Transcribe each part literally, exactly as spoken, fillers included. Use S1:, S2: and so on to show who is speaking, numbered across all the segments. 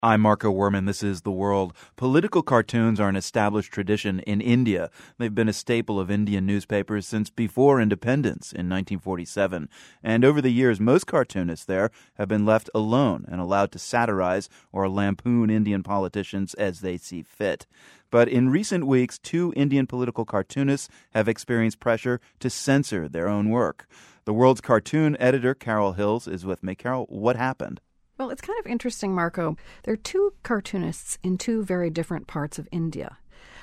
S1: I'm Marco Werman. This is The World. Political cartoons are an established tradition in India. They've been a staple of Indian newspapers since before independence in nineteen forty-seven. And over the years, most cartoonists there have been left alone and allowed to satirize or lampoon Indian politicians as they see fit. But in recent weeks, two Indian political cartoonists have experienced pressure to censor their own work. The World's cartoon editor, Carol Hills, is with me. Carol, what happened?
S2: Well, it's kind of interesting, Marco. There are two cartoonists in two very different parts of India.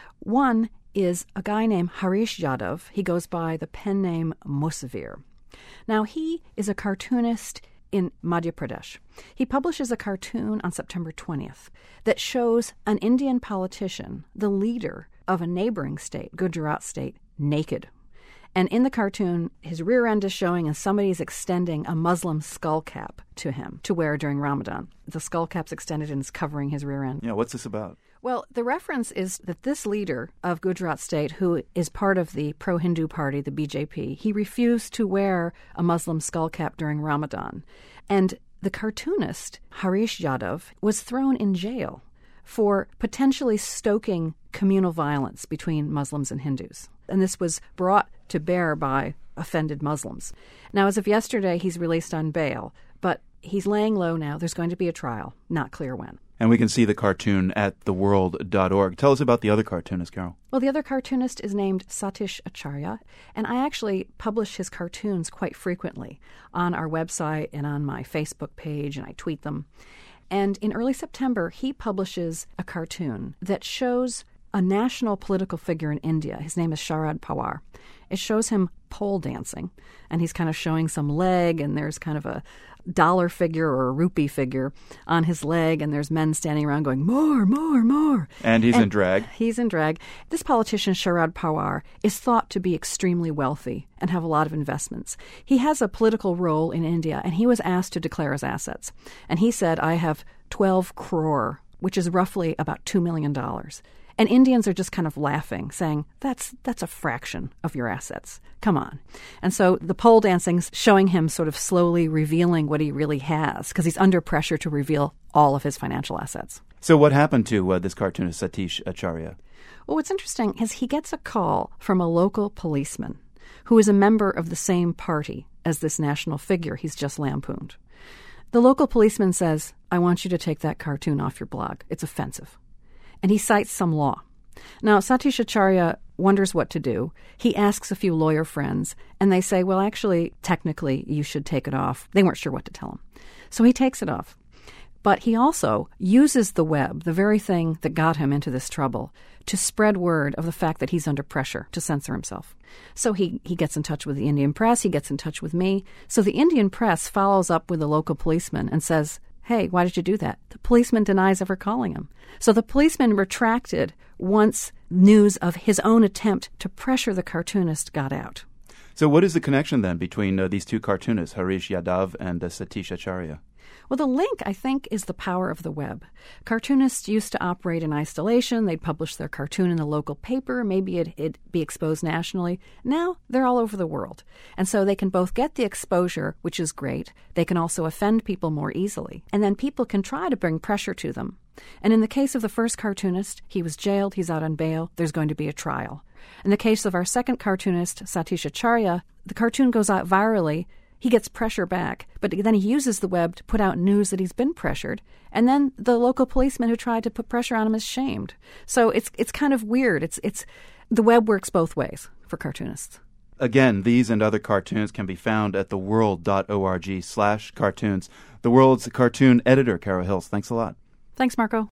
S2: One is a guy named Harish Yadav. He goes by the pen name Musavir. Now, he is a cartoonist in Madhya Pradesh. He publishes a cartoon on September twentieth that shows an Indian politician, the leader of a neighboring state, Gujarat state, naked. And in the cartoon, his rear end is showing and somebody's extending a Muslim skull cap to him to wear during Ramadan. The skull cap's extended and is covering his rear end.
S1: Yeah, what's this about?
S2: Well, the reference is that this leader of Gujarat state, who is part of the pro-Hindu party, the B J P, he refused to wear a Muslim skull cap during Ramadan. And the cartoonist, Harish Yadav, was thrown in jail for potentially stoking communal violence between Muslims and Hindus. And this was brought to bear by offended Muslims. Now, as of yesterday, he's released on bail, but he's laying low now. There's going to be a trial, not clear when.
S1: And we can see the cartoon at the world dot org. Tell us about the other cartoonist, Carol.
S2: Well, the other cartoonist is named Satish Acharya, and I actually publish his cartoons quite frequently on our website and on my Facebook page, and I tweet them. And in early September, he publishes a cartoon that shows a national political figure in India. His name is Sharad Pawar. It shows him pole dancing, and he's kind of showing some leg, and there's kind of a dollar figure or a rupee figure on his leg, and there's men standing around going, more, more, more.
S1: And he's and in drag.
S2: He's in drag. This politician, Sharad Pawar, is thought to be extremely wealthy and have a lot of investments. He has a political role in India, and he was asked to declare his assets. And he said, I have twelve crore, which is roughly about two million dollars. And Indians are just kind of laughing, saying, that's that's a fraction of your assets. Come on. And so the pole dancing's showing him sort of slowly revealing what he really has, because he's under pressure to reveal all of his financial assets.
S1: So what happened to uh, this cartoonist, Satish Acharya?
S2: Well, what's interesting is he gets a call from a local policeman who is a member of the same party as this national figure he's just lampooned. The local policeman says, I want you to take that cartoon off your blog. It's offensive. And he cites some law. Now, Satish Acharya wonders what to do. He asks a few lawyer friends, and they say, well, actually, technically, you should take it off. They weren't sure what to tell him. So he takes it off. But he also uses the web, the very thing that got him into this trouble, to spread word of the fact that he's under pressure to censor himself. So he, he gets in touch with the Indian press. He gets in touch with me. So the Indian press follows up with the local policeman and says, hey, why did you do that? The policeman denies ever calling him. So the policeman retracted once news of his own attempt to pressure the cartoonist got out.
S1: So what is the connection then between uh, these two cartoonists, Harish Yadav and uh, Satish Acharya?
S2: Well, the link, I think, is the power of the web. Cartoonists used to operate in isolation. They'd publish their cartoon in the local paper. Maybe it, it'd be exposed nationally. Now they're all over the world. And so they can both get the exposure, which is great. They can also offend people more easily. And then people can try to bring pressure to them. And in the case of the first cartoonist, he was jailed. He's out on bail. There's going to be a trial. In the case of our second cartoonist, Satish Acharya, the cartoon goes out virally. He gets pressure back, but then he uses the web to put out news that he's been pressured, and then the local policeman who tried to put pressure on him is shamed. So it's it's kind of weird. It's it's the web works both ways for cartoonists.
S1: Again, these and other cartoons can be found at the world dot org slash cartoons. The World's cartoon editor, Carol Hills. Thanks a lot.
S2: Thanks, Marco.